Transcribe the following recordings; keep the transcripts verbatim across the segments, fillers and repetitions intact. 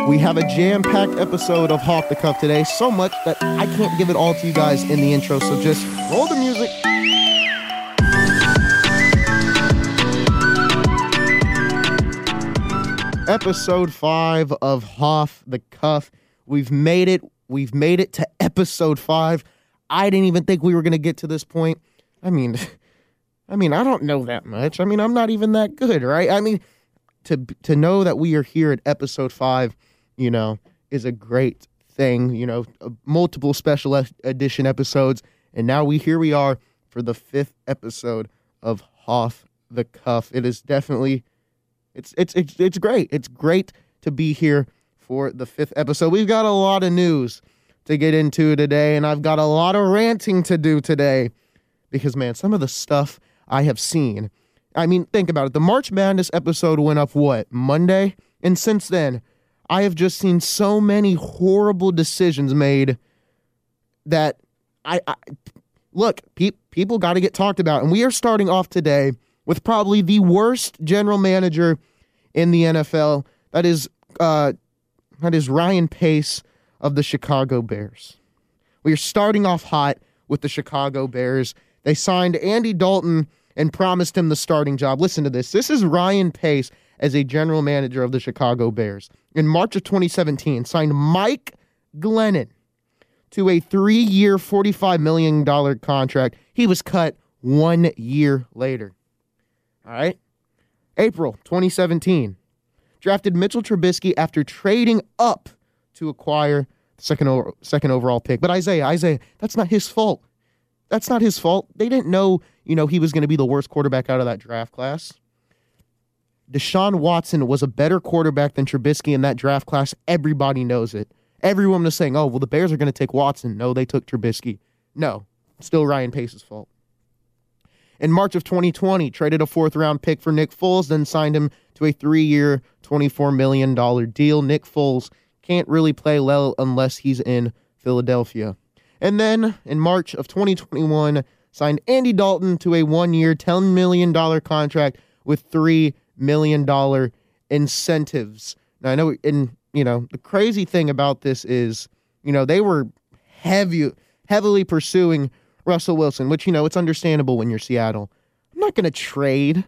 We have a jam-packed episode of Off the Cuff today, so much that I can't give it all to you guys in the intro, so just roll the music. Episode five of Off the Cuff. We've made it. We've made it to episode five. I didn't even think we were going to get to this point. I mean, I mean, I don't know that much. I mean, I'm not even that good, right? I mean, to to know that we are here at episode five, you know, is a great thing. You know, multiple special edition episodes, and now we here we are for the fifth episode of Off the Cuff. It is definitely, it's it's it's it's great. It's great to be here for the fifth episode. We've got a lot of news to get into today, and I've got a lot of ranting to do today because, man, some of the stuff I have seen. I mean, think about it. The March Madness episode went up, what, Monday? And since then, I have just seen so many horrible decisions made that I, I look, pe- people got to get talked about. And we are starting off today with probably the worst general manager in the N F L. That is, uh, that is Ryan Pace of the Chicago Bears. We are starting off hot with the Chicago Bears. They signed Andy Dalton and promised him the starting job. Listen to this. This is Ryan Pace as a general manager of the Chicago Bears. In March of twenty seventeen, signed Mike Glennon to a three-year, forty-five million dollars contract. He was cut one year later. All right? April twenty seventeen, drafted Mitchell Trubisky after trading up to acquire the second, over, second overall pick. But Isaiah, Isaiah, that's not his fault. That's not his fault. They didn't know, you know, he was going to be the worst quarterback out of that draft class. Deshaun Watson was a better quarterback than Trubisky in that draft class. Everybody knows it. Everyone was saying, oh, well, the Bears are going to take Watson. No, they took Trubisky. No, still Ryan Pace's fault. In March of twenty twenty, traded a fourth-round pick for Nick Foles, then signed him to a three-year, twenty-four million dollars deal. Nick Foles can't really play well unless he's in Philadelphia. And then, in March of twenty twenty-one, signed Andy Dalton to a one-year, ten million dollars contract with three million dollars incentives. Now, I know, and, you know, the crazy thing about this is, you know, they were heavy, heavily pursuing Russell Wilson, which, you know, it's understandable when you're Seattle. I'm not going to trade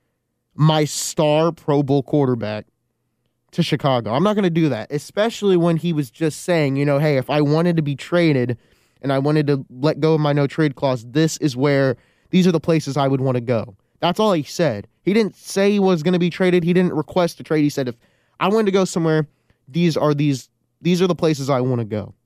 my star Pro Bowl quarterback to Chicago. I'm not going to do that, especially when he was just saying, you know, hey, if I wanted to be traded and I wanted to let go of my no-trade clause, this is where, these are the places I would want to go. That's all he said. He didn't say he was going to be traded. He didn't request a trade. He said, if I wanted to go somewhere, these are these these are the places I want to go.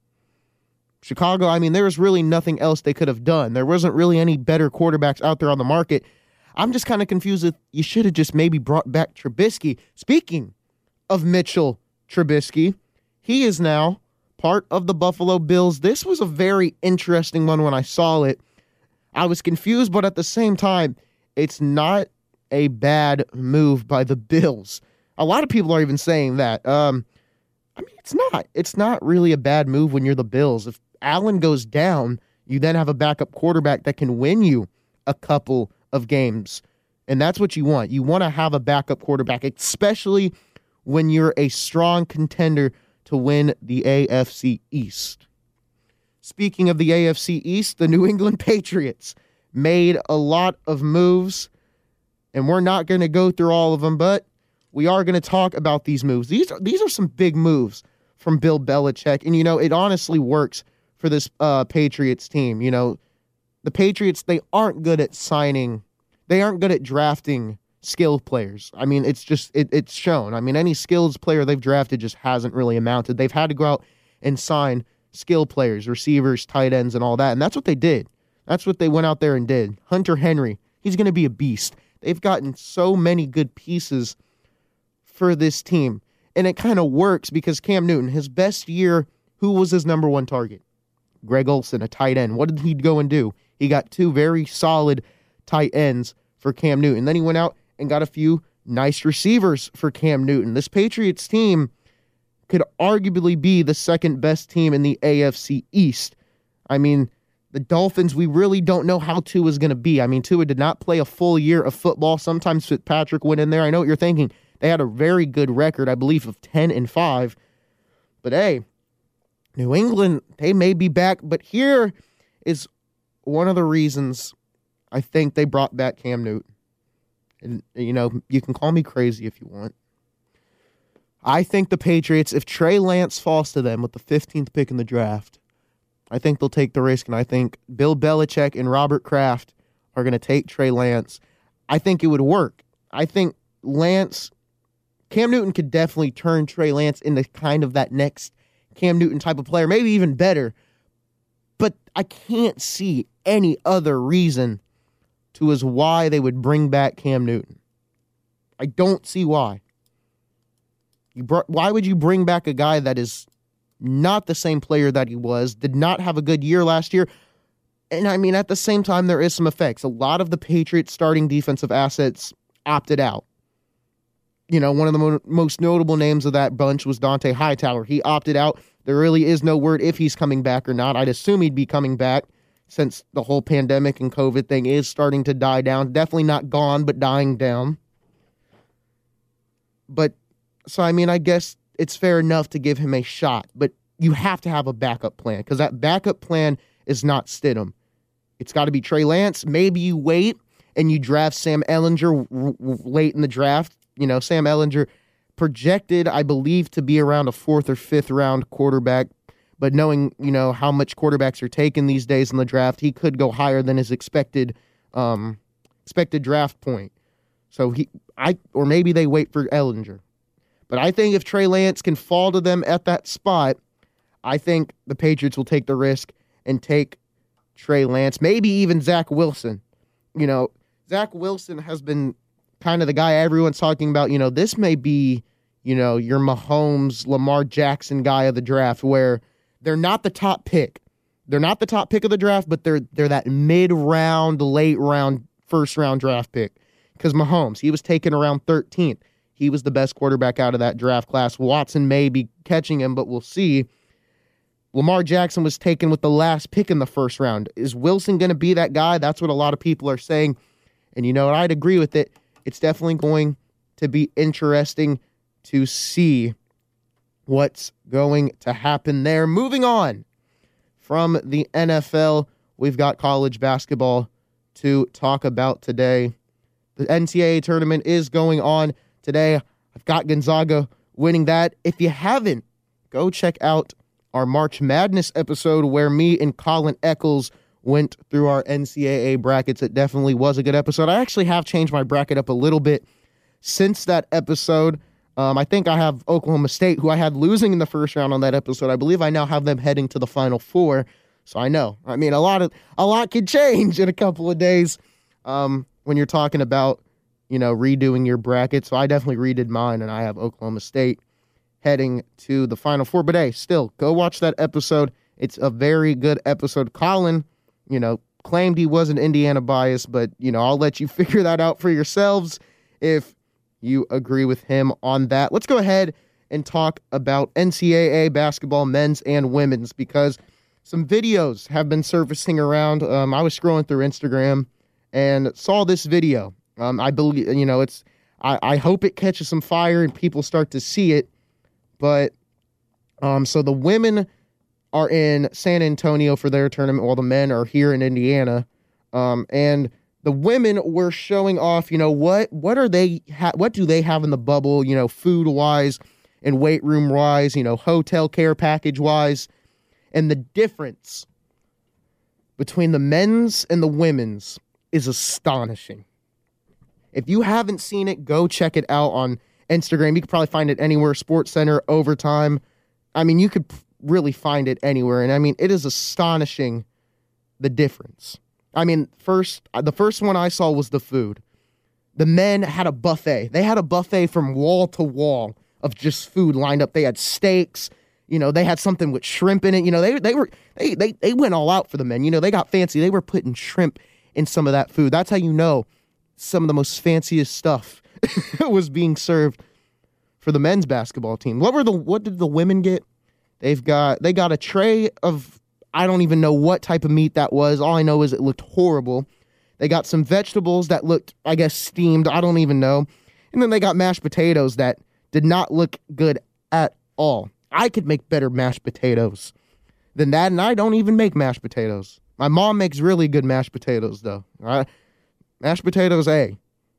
Chicago, I mean, there was really nothing else they could have done. There wasn't really any better quarterbacks out there on the market. I'm just kind of confused if you should have just maybe brought back Trubisky. Speaking of Mitchell Trubisky, he is now part of the Buffalo Bills. This was a very interesting one when I saw it. I was confused, but at the same time, it's not a bad move by the Bills. A lot of people are even saying that. Um, I mean, it's not. It's not really a bad move when you're the Bills. If Allen goes down, you then have a backup quarterback that can win you a couple of games. And that's what you want. You want to have a backup quarterback, especially when you're a strong contender to win the A F C East. Speaking of the A F C East, the New England Patriots made a lot of moves, and we're not going to go through all of them, but we are going to talk about these moves. These are, these are some big moves from Bill Belichick, and, you know, it honestly works for this uh, Patriots team. You know, the Patriots, they aren't good at signing. They aren't good at drafting skilled players. I mean, it's just, it, it's shown. I mean, any skilled player they've drafted just hasn't really amounted. They've had to go out and sign skilled players, receivers, tight ends, and all that, and that's what they did. That's what they went out there and did. Hunter Henry, he's going to be a beast. They've gotten so many good pieces for this team, and it kind of works because Cam Newton, his best year, who was his number one target? Greg Olsen, a tight end. What did he go and do? He got two very solid tight ends for Cam Newton. Then he went out and got a few nice receivers for Cam Newton. This Patriots team could arguably be the second best team in the A F C East. I mean, the Dolphins, we really don't know how Tua is going to be. I mean, Tua did not play a full year of football. Sometimes Fitzpatrick went in there. I know what you're thinking. They had a very good record, I believe, of ten and five. But hey, New England, they may be back. But here is one of the reasons I think they brought back Cam Newton. And, you know, you can call me crazy if you want. I think the Patriots, if Trey Lance falls to them with the fifteenth pick in the draft, I think they'll take the risk, and I think Bill Belichick and Robert Kraft are going to take Trey Lance. I think it would work. I think Lance, Cam Newton could definitely turn Trey Lance into kind of that next Cam Newton type of player, maybe even better. But I can't see any other reason to as why they would bring back Cam Newton. I don't see why. You brought, why would you bring back a guy that is not the same player that he was, did not have a good year last year? And I mean, at the same time, there is some effects. A lot of the Patriots starting defensive assets opted out. You know, one of the mo- most notable names of that bunch was Dante Hightower. He opted out. There really is no word if he's coming back or not. I'd assume he'd be coming back since the whole pandemic and COVID thing is starting to die down. Definitely not gone, but dying down. But, so I mean, I guess it's fair enough to give him a shot, but you have to have a backup plan, because that backup plan is not Stidham. It's got to be Trey Lance. Maybe you wait and you draft Sam Ehlinger r- r- late in the draft. You know, Sam Ehlinger projected, I believe, to be around a fourth or fifth round quarterback, but knowing, you know, how much quarterbacks are taken these days in the draft, he could go higher than his expected um, expected draft point. So he, I, or maybe they wait for Ehlinger. But I think if Trey Lance can fall to them at that spot, I think the Patriots will take the risk and take Trey Lance, maybe even Zach Wilson. You know, Zach Wilson has been kind of the guy everyone's talking about. You know, this may be, you know, your Mahomes, Lamar Jackson guy of the draft, where they're not the top pick. They're not the top pick of the draft, but they're they're that mid-round, late-round, first-round draft pick. Because Mahomes, he was taken around thirteenth. He was the best quarterback out of that draft class. Watson may be catching him, but we'll see. Lamar Jackson was taken with the last pick in the first round. Is Wilson going to be that guy? That's what a lot of people are saying. And you know what? I'd agree with it. It's definitely going to be interesting to see what's going to happen there. Moving on from the N F L, we've got college basketball to talk about today. The N C double A tournament is going on today. I've got Gonzaga winning that. If you haven't, go check out our March Madness episode where me and Colin Eccles went through our N C double A brackets. It definitely was a good episode. I actually have changed my bracket up a little bit since that episode. Um, I think I have Oklahoma State, who I had losing in the first round on that episode. I believe I now have them heading to the Final Four. So I know. I mean, a lot of a lot could change in a couple of days um, when you're talking about, you know, redoing your bracket. So I definitely redid mine, and I have Oklahoma State heading to the Final Four. But hey, still, go watch that episode. It's a very good episode. Colin, you know, claimed he wasn't Indiana biased, but, you know, I'll let you figure that out for yourselves if you agree with him on that. Let's go ahead and talk about N C double A basketball, men's and women's, because some videos have been surfacing around. Um, I was scrolling through Instagram and saw this video. Um, I believe, you know, it's, I, I hope it catches some fire and people start to see it. But, um, so the women are in San Antonio for their tournament, while the men are here in Indiana. Um, and the women were showing off, you know, what, what are they, ha- what do they have in the bubble, you know, food wise and weight room wise, you know, hotel care package wise. And the difference between the men's and the women's is astonishing. If you haven't seen it, go check it out on Instagram. You could probably find it anywhere. Sports Center, Overtime. I mean, you could really find it anywhere. And I mean, it is astonishing, the difference. I mean, first, the first one I saw was the food. The men had a buffet. They had a buffet from wall to wall of just food lined up. They had steaks. You know, they had something with shrimp in it. You know, they they were they they they went all out for the men. You know, they got fancy. They were putting shrimp in some of that food. That's how you know some of the most fanciest stuff was being served for the men's basketball team. What were the what did the women get? They've got they got a tray of, I don't even know what type of meat that was. All I know is it looked horrible. They got some vegetables that looked, I guess, steamed. I don't even know. And then they got mashed potatoes that did not look good at all. I could make better mashed potatoes than that, and I don't even make mashed potatoes. My mom makes really good mashed potatoes, though. All right? Mashed potatoes, hey,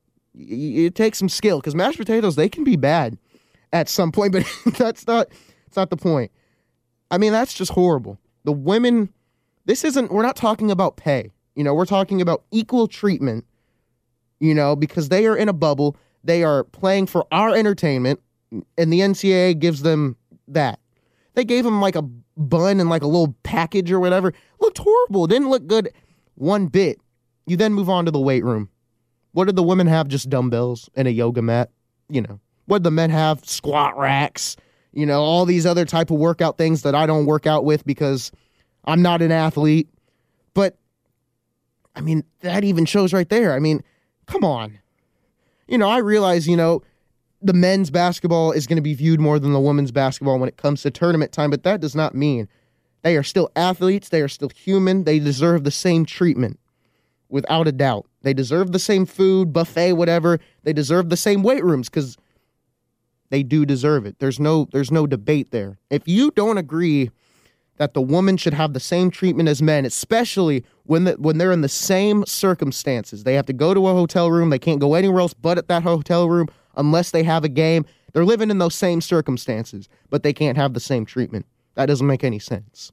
it takes some skill, because mashed potatoes, they can be bad at some point, but that's not, that's not the point. I mean, that's just horrible. The women, this isn't, we're not talking about pay. You know, we're talking about equal treatment, you know, because they are in a bubble. They are playing for our entertainment, and the N C double A gives them that. They gave them like a bun and like a little package or whatever. Looked horrible. Didn't look good one bit. You then move on to the weight room. What did the women have? Just dumbbells and a yoga mat. You know, what did the men have? Squat racks. You know, all these other type of workout things that I don't work out with because I'm not an athlete. But, I mean, that even shows right there. I mean, come on. You know, I realize, you know, the men's basketball is going to be viewed more than the women's basketball when it comes to tournament time, but that does not mean they are still athletes. They are still human. They deserve the same treatment, without a doubt. They deserve the same food, buffet, whatever. They deserve the same weight rooms because they do deserve it. There's no, there's no debate there. If you don't agree that the woman should have the same treatment as men, especially when the, when they're in the same circumstances, they have to go to a hotel room. They can't go anywhere else but at that hotel room unless they have a game. They're living in those same circumstances, but they can't have the same treatment. That doesn't make any sense.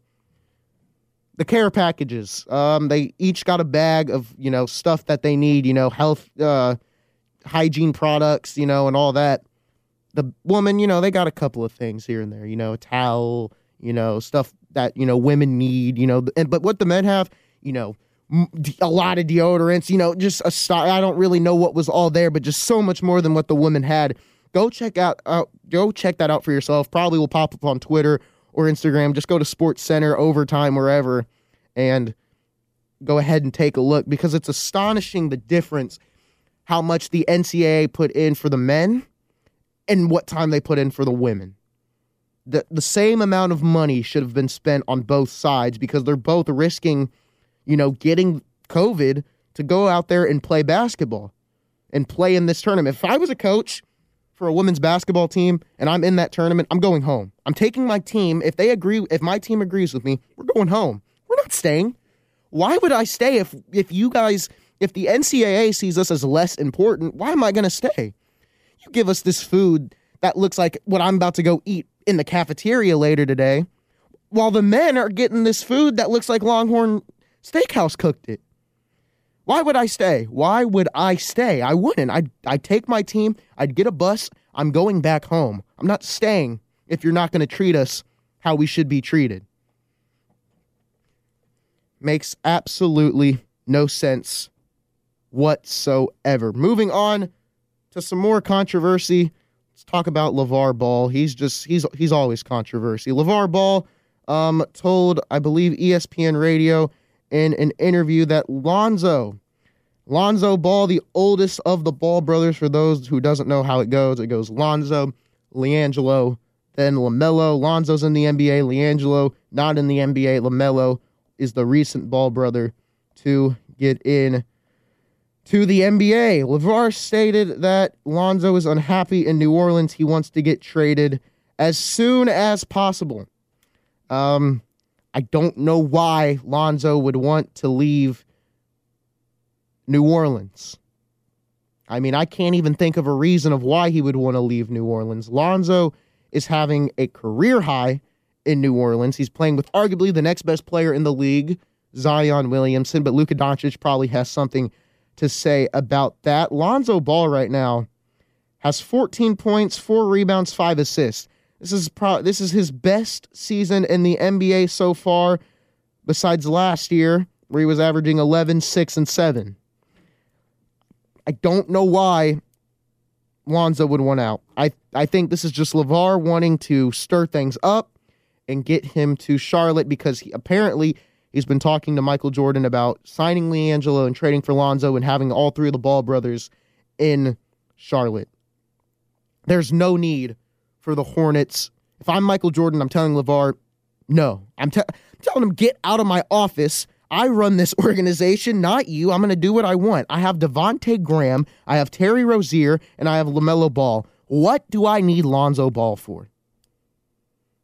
The care packages, um, they each got a bag of, you know, stuff that they need, you know, health, uh, hygiene products, you know, and all that. The woman, you know, they got a couple of things here and there, you know, a towel, you know, stuff that, you know, women need, you know, and but what the men have, you know, a lot of deodorants, you know, just a stock. I don't really know what was all there, but just so much more than what the women had. Go check out, uh, go check that out for yourself. Probably will pop up on Twitter or Instagram. Just go to Sports Center, Overtime, wherever, and go ahead and take a look, because it's astonishing the difference how much the N C double A put in for the men and what time they put in for the women. The, the same amount of money should have been spent on both sides, because they're both risking, you know, getting COVID to go out there and play basketball and play in this tournament. If I was a coach for a women's basketball team and I'm in that tournament, I'm going home. I'm taking my team. If they agree, if my team agrees with me, we're going home. We're not staying. Why would I stay if, if you guys, if the N C double A sees us as less important? Why am I going to stay? You give us this food that looks like what I'm about to go eat in the cafeteria later today, while the men are getting this food that looks like Longhorn Steakhouse cooked it. Why would I stay? Why would I stay? I wouldn't. I'd, I'd take my team. I'd get a bus. I'm going back home. I'm not staying if you're not going to treat us how we should be treated. Makes absolutely no sense whatsoever. Moving on to some more controversy. Let's talk about LeVar Ball. He's just, he's he's always controversy. LeVar Ball um, told, I believe, E S P N Radio in an interview that Lonzo, Lonzo Ball, the oldest of the Ball brothers, for those who doesn't know how it goes, it goes Lonzo, LiAngelo, then LaMelo. Lonzo's in the N B A, LiAngelo not in the N B A. LaMelo is the recent Ball brother to get in to the N B A. LeVar stated that Lonzo is unhappy in New Orleans. He wants to get traded as soon as possible. Um, I don't know why Lonzo would want to leave New Orleans. I mean, I can't even think of a reason of why he would want to leave New Orleans. Lonzo is having a career high in New Orleans. He's playing with arguably the next best player in the league, Zion Williamson, but Luka Doncic probably has something to say about that. Lonzo Ball right now has fourteen points, four rebounds, five assists. This is pro- this is his best season in the N B A so far, besides last year, where he was averaging eleven, six, and seven. I don't know why Lonzo would want out. I, I think this is just LeVar wanting to stir things up and get him to Charlotte, because he, apparently he's been talking to Michael Jordan about signing LiAngelo and trading for Lonzo and having all three of the Ball brothers in Charlotte. There's no need for the Hornets. If I'm Michael Jordan, I'm telling LeVar, no. I'm, te- I'm telling him, get out of my office. I run this organization, not you. I'm going to do what I want. I have Devontae Graham, I have Terry Rozier, and I have LaMelo Ball. What do I need Lonzo Ball for?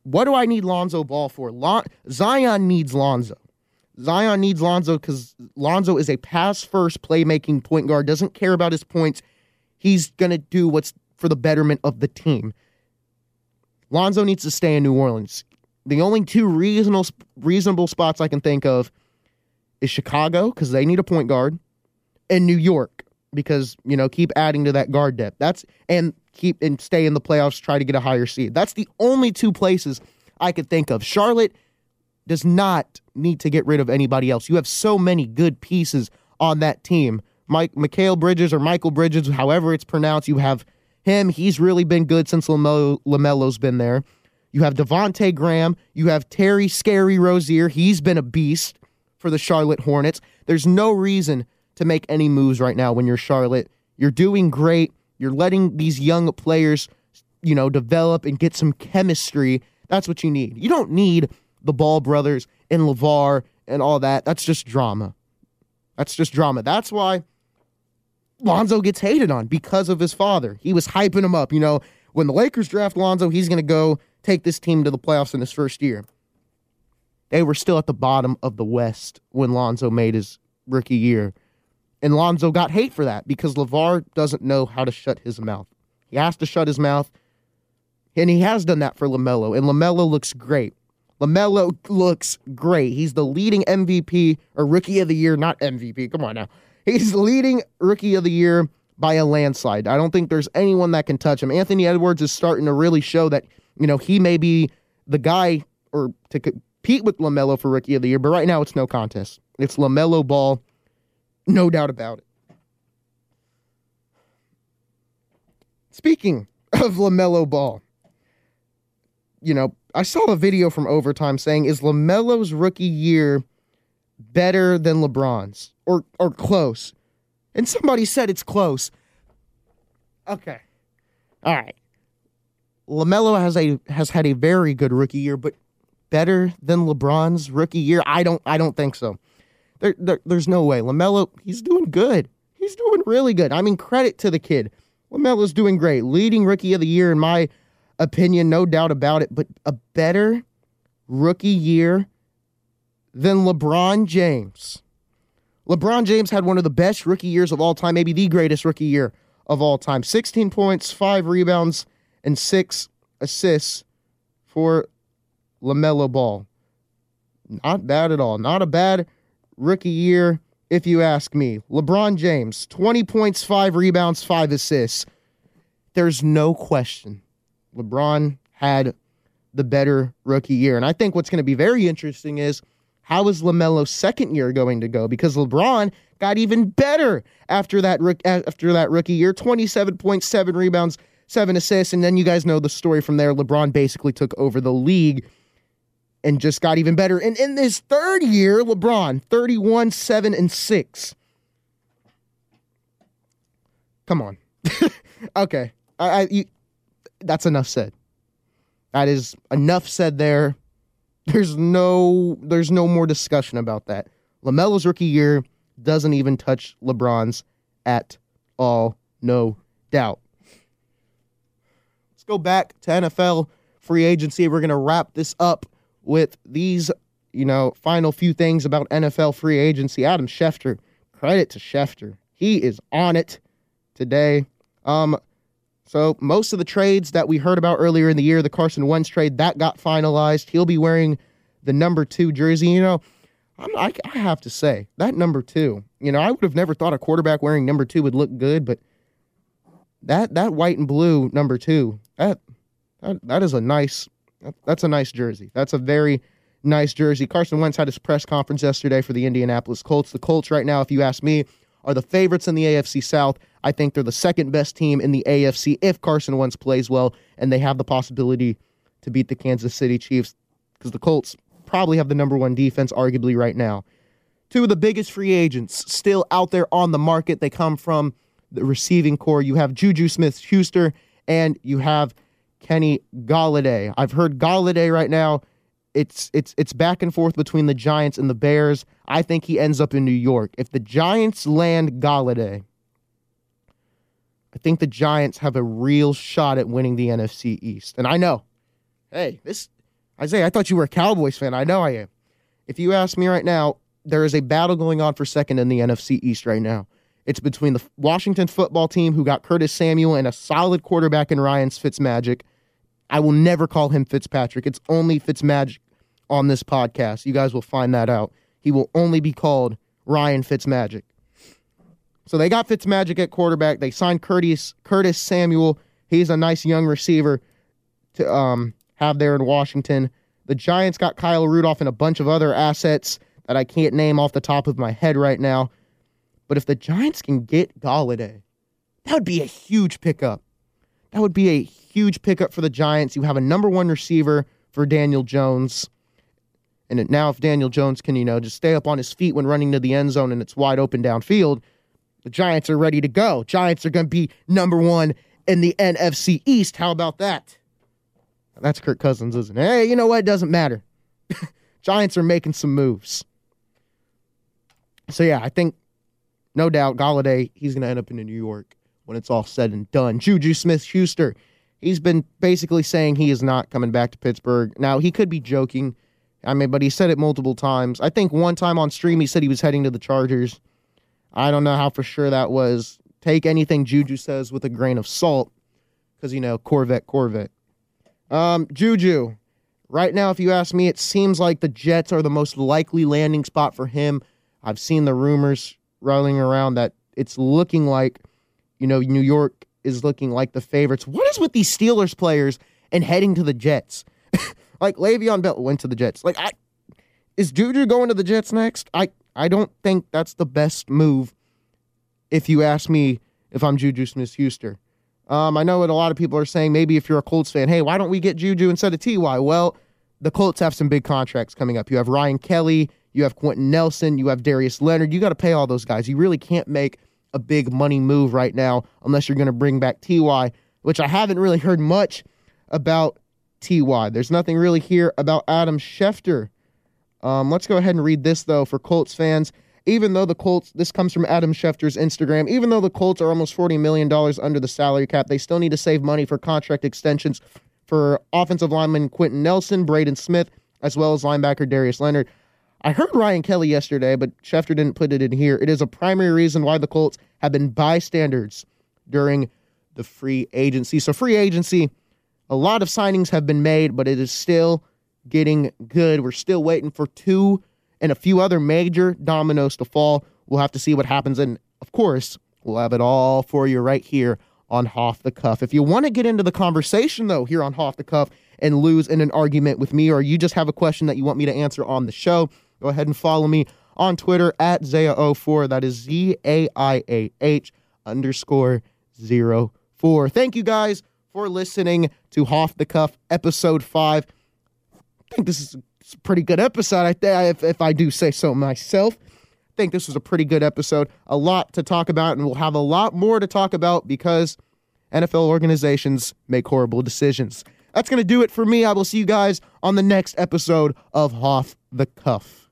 what do I need Lonzo Ball for? Lon- Zion needs Lonzo. Zion needs Lonzo because Lonzo is a pass-first playmaking point guard, doesn't care about his points. He's going to do what's for the betterment of the team. Lonzo needs to stay in New Orleans. The only two reasonable reasonable spots I can think of is Chicago, because they need a point guard, and New York, because, you know, keep adding to that guard depth. That's and keep and stay in the playoffs, try to get a higher seed. That's the only two places I could think of. Charlotte does not need to get rid of anybody else. You have so many good pieces on that team. Mike Mikal Bridges or Michael Bridges, however it's pronounced, you have him. He's really been good since LaMelo, LaMelo's been there. You have Devontae Graham. You have Terry Scary Rozier. He's been a beast for the Charlotte Hornets. There's no reason to make any moves right now when you're Charlotte. You're doing great. You're letting these young players, you know, develop and get some chemistry. That's what you need. You don't need the Ball brothers and LeVar and all that. That's just drama. That's just drama. That's why Lonzo gets hated on, because of his father. He was hyping him up. You know, when the Lakers draft Lonzo, he's going to go take this team to the playoffs in his first year. They were still at the bottom of the West when Lonzo made his rookie year. And Lonzo got hate for that because LeVar doesn't know how to shut his mouth. He has to shut his mouth, and he has done that for LaMelo, and LaMelo looks great. LaMelo looks great. He's the leading M V P, or Rookie of the Year, not M V P. Come on now. He's the leading Rookie of the Year by a landslide. I don't think there's anyone that can touch him. Anthony Edwards is starting to really show that, you know, he may be the guy or to compete with LaMelo for Rookie of the Year, but right now it's no contest. It's LaMelo Ball, no doubt about it. Speaking of LaMelo Ball, you know, I saw a video from Overtime saying, is LaMelo's rookie year better than LeBron's? Or or close? And somebody said it's close. Okay. All right. LaMelo has a has had a very good rookie year, but better than LeBron's rookie year? I don't I don't think so. There, there there's no way. LaMelo, he's doing good. He's doing really good. I mean, credit to the kid. LaMelo's doing great. Leading rookie of the year in my opinion, no doubt about it, but a better rookie year than LeBron James. LeBron James had one of the best rookie years of all time, maybe the greatest rookie year of all time. sixteen points, five rebounds, and six assists for LaMelo Ball. Not bad at all. Not a bad rookie year, if you ask me. LeBron James, twenty points, five rebounds, five assists. There's no question LeBron had the better rookie year. And I think what's going to be very interesting is, how is LaMelo's second year going to go? Because LeBron got even better after that after that rookie year. twenty-seven point seven rebounds, seven assists, and then you guys know the story from there. LeBron basically took over the league and just got even better. And in this third year, LeBron, thirty-one, seven, and six. Come on. Okay. I, I you, that's enough said. That is enough said there. There's no there's no more discussion about that. LaMelo's rookie year doesn't even touch LeBron's at all. No doubt. Let's go back to N F L free agency. We're going to wrap this up with these, you know, final few things about N F L free agency. Adam Schefter, credit to Schefter. He is on it today. Um, so most of the trades that we heard about earlier in the year, the Carson Wentz trade, that got finalized. He'll be wearing the number two jersey. You know, I'm, I, I have to say, that number two, you know, I would have never thought a quarterback wearing number two would look good, but that that white and blue number two, that that, that is a nice, that's a nice jersey. That's a very nice jersey. Carson Wentz had his press conference yesterday for the Indianapolis Colts. The Colts right now, if you ask me, are the favorites in the A F C South. I think they're the second best team in the A F C if Carson Wentz plays well, and they have the possibility to beat the Kansas City Chiefs because the Colts probably have the number one defense arguably right now. Two of the biggest free agents still out there on the market. They come from the receiving core. You have Juju Smith-Schuster and you have Kenny Golladay. I've heard Golladay right now. It's it's it's back and forth between the Giants and the Bears. I think he ends up in New York. If the Giants land Golladay, I think the Giants have a real shot at winning the N F C East. And I know, hey, this Isaiah, I thought you were a Cowboys fan. I know I am. If you ask me right now, there is a battle going on for second in the N F C East right now. It's between the Washington football team, who got Curtis Samuel and a solid quarterback in Ryan Fitzmagic. I will never call him Fitzpatrick. It's only Fitzmagic on this podcast. You guys will find that out. He will only be called Ryan Fitzmagic. So they got Fitzmagic at quarterback. They signed Curtis Curtis Samuel. He's a nice young receiver to um, have there in Washington. The Giants got Kyle Rudolph and a bunch of other assets that I can't name off the top of my head right now. But if the Giants can get Golladay, that would be a huge pickup. That would be a huge pickup for the Giants. You have a number one receiver for Daniel Jones. And now if Daniel Jones can, you know, just stay up on his feet when running to the end zone and it's wide open downfield, the Giants are ready to go. Giants are going to be number one in the N F C East. How about that? That's Kirk Cousins, isn't it? Hey, you know what? It doesn't matter. Giants are making some moves. So, yeah, I think, no doubt, Golladay, he's going to end up in New York when it's all said and done. Juju Smith-Schuster, he's been basically saying he is not coming back to Pittsburgh. Now, he could be joking, I mean, but he said it multiple times. I think one time on stream he said he was heading to the Chargers. I don't know how for sure that was. Take anything Juju says with a grain of salt because, you know, Corvette, Corvette. Um, Juju, right now, if you ask me, it seems like the Jets are the most likely landing spot for him. I've seen the rumors rolling around that it's looking like, you know, New York is looking like the favorites. What is with these Steelers players and heading to the Jets? Like, Le'Veon Bell went to the Jets. Like, I, is Juju going to the Jets next? I, I don't think that's the best move, if you ask me, if I'm Juju Smith-Schuster. Um, I know what a lot of people are saying, maybe if you're a Colts fan, hey, why don't we get Juju instead of T Y? Well, the Colts have some big contracts coming up. You have Ryan Kelly, you have Quentin Nelson, you have Darius Leonard. You got to pay all those guys. You really can't make a big money move right now unless you're going to bring back T Y, which I haven't really heard much about T Y. There's nothing really here about Adam Schefter. Um, let's go ahead and read this, though, for Colts fans. Even though the Colts, this comes from Adam Schefter's Instagram, even though the Colts are almost forty million dollars under the salary cap, they still need to save money for contract extensions for offensive lineman Quentin Nelson, Braden Smith, as well as linebacker Darius Leonard. I heard Ryan Kelly yesterday, but Schefter didn't put it in here. It is a primary reason why the Colts have been bystanders during the free agency. So free agency, a lot of signings have been made, but it is still getting good. We're still waiting for two and a few other major dominoes to fall. We'll have to see what happens. And, of course, we'll have it all for you right here on Hoff the Cuff. If you want to get into the conversation, though, here on Hoff the Cuff and lose in an argument with me, or you just have a question that you want me to answer on the show, go ahead and follow me on Twitter at Zaya zero four. That is Z A I A H underscore zero four. Thank you guys for listening to Hoff the Cuff episode five. I think this is a pretty good episode, I think, if, if I do say so myself. I think this was a pretty good episode. A lot to talk about, and we'll have a lot more to talk about because N F L organizations make horrible decisions. That's going to do it for me. I will see you guys on the next episode of Hoff the Cuff.